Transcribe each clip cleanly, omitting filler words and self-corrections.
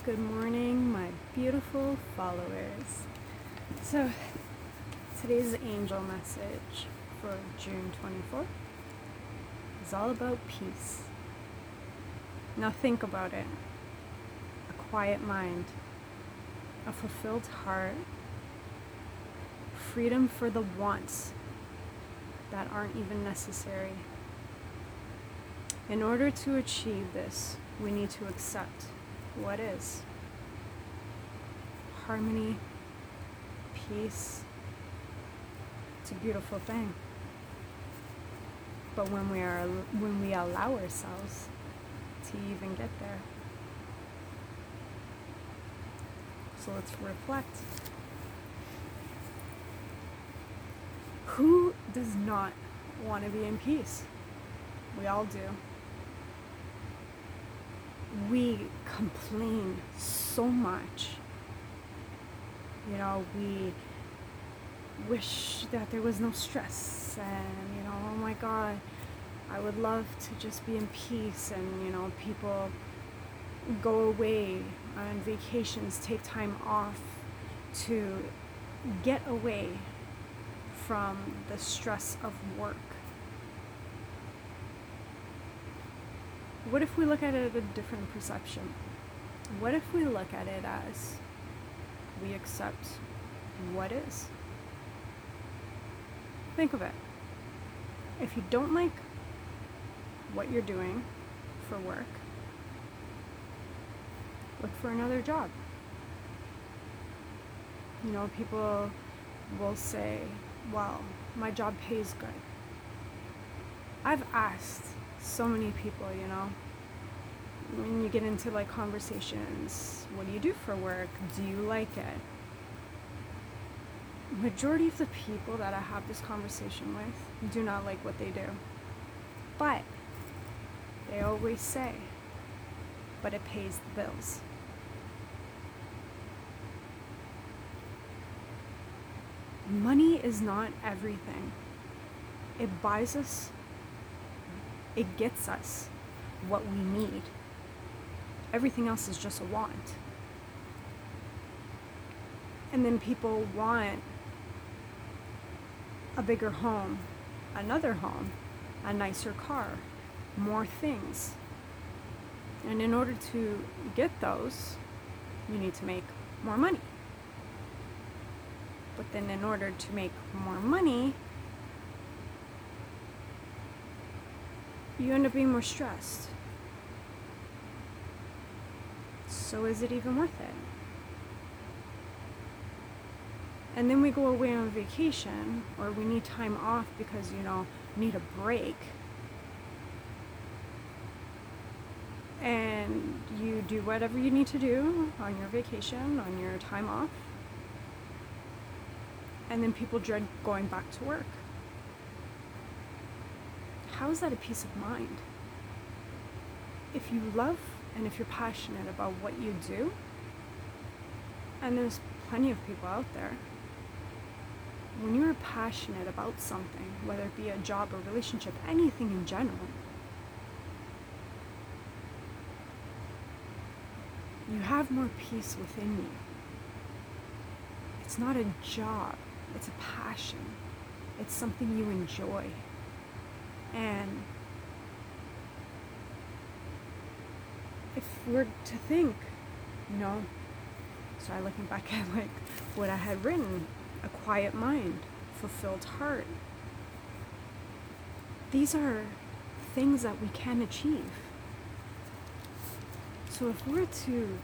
Good morning, my beautiful followers. So, today's angel message for June 24th is all about peace. Now, think about it: a quiet mind, a fulfilled heart, freedom for the wants that aren't even necessary. In order to achieve this, we need to accept what is. Harmony, peace, it's a beautiful thing. But when we allow ourselves to even get there. So let's reflect. Who does not want to be in peace? We all do. We complain so much. We wish that there was no stress and, oh my God, I would love to just be in peace, and, people go away on vacations, take time off to get away from the stress of work. What if we look at it at a different perception? What if we look at it as we accept what is? Think of it. If you don't like what you're doing for work, look for another job. People will say, well, my job pays good. I've asked so many people, when you get into conversations, what do you do for work? Do you like it? Majority of the people that I have this conversation with do not like what they do. But they always say, but it pays the bills. Money is not everything. It buys us, it gets us what we need. Everything else is just a want. And then people want a bigger home, another home, a nicer car, more things. And in order to get those, you need to make more money. But then in order to make more money, you end up being more stressed. So is it even worth it? And then we go away on vacation, or we need time off because, need a break. And you do whatever you need to do on your vacation, on your time off. And then people dread going back to work. How is that a peace of mind? If you love and if you're passionate about what you do, and there's plenty of people out there, when you're passionate about something, whether it be a job or relationship, anything in general, you have more peace within you. It's not a job, it's a passion. It's something you enjoy. And if we're to think, start looking back at what I had written, a quiet mind, fulfilled heart. These are things that we can achieve. So if we're to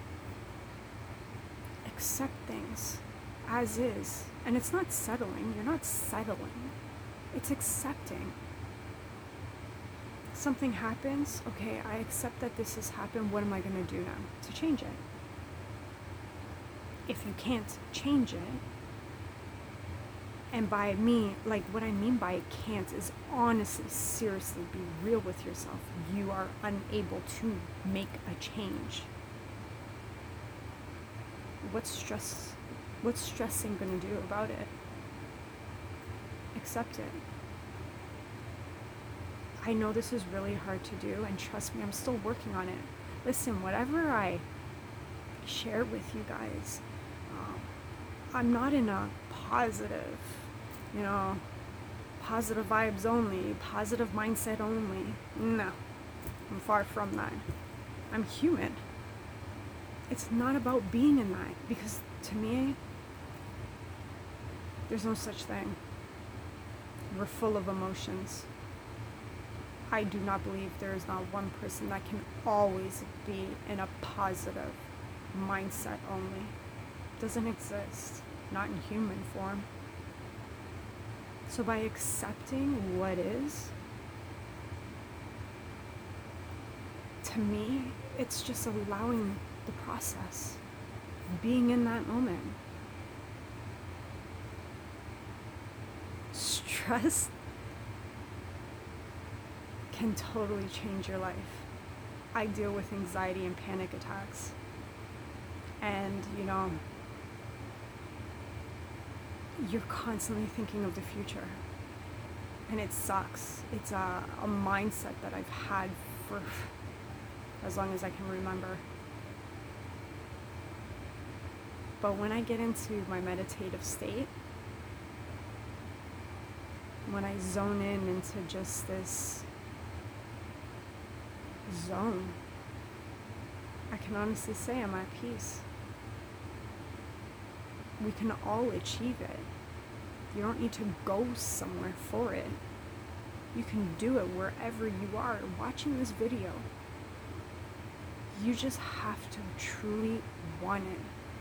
accept things as is, and it's not settling, you're not settling, it's accepting. Something happens, okay, I accept that this has happened, what am I going to do now to change it? If you can't change it, and by me, what I mean by can't is honestly, seriously, be real with yourself. You are unable to make a change. What's stressing going to do about it? Accept it. I know this is really hard to do, and trust me, I'm still working on it. Listen, whatever I share with you guys. I'm not in a positive, you know, positive vibes only, positive mindset only. No, I'm far from that. I'm human. It's not about being in that, because to me, there's no such thing. We're full of emotions. I do not believe there is not one person that can always be in a positive mindset only. It doesn't exist, not in human form. So by accepting what is, to me, it's just allowing the process, being in that moment. Stress can totally change your life. I deal with anxiety and panic attacks. And, you're constantly thinking of the future. And it sucks. It's a mindset that I've had for as long as I can remember. But when I get into my meditative state, when I zone in into just this zone, I can honestly say I'm at peace. We can all achieve it. You don't need to go somewhere for it. You can do it wherever you are watching this video. You just have to truly want it.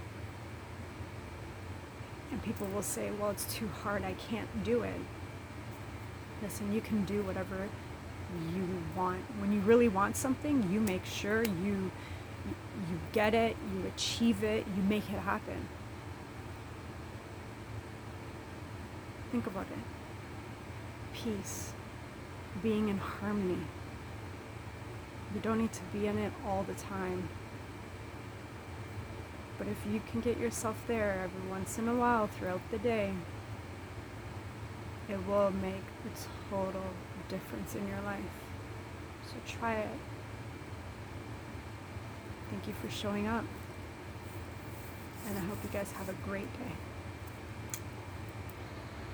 And people will say, well, it's too hard, I can't do it. Listen, you can do whatever you want. When you really want something, you make sure you get it, you achieve it, you make it happen. Think about it. Peace, being in harmony. You don't need to be in it all the time. But if you can get yourself there every once in a while throughout the day, it will make a total difference in your life. So try it. Thank you for showing up. And I hope you guys have a great day.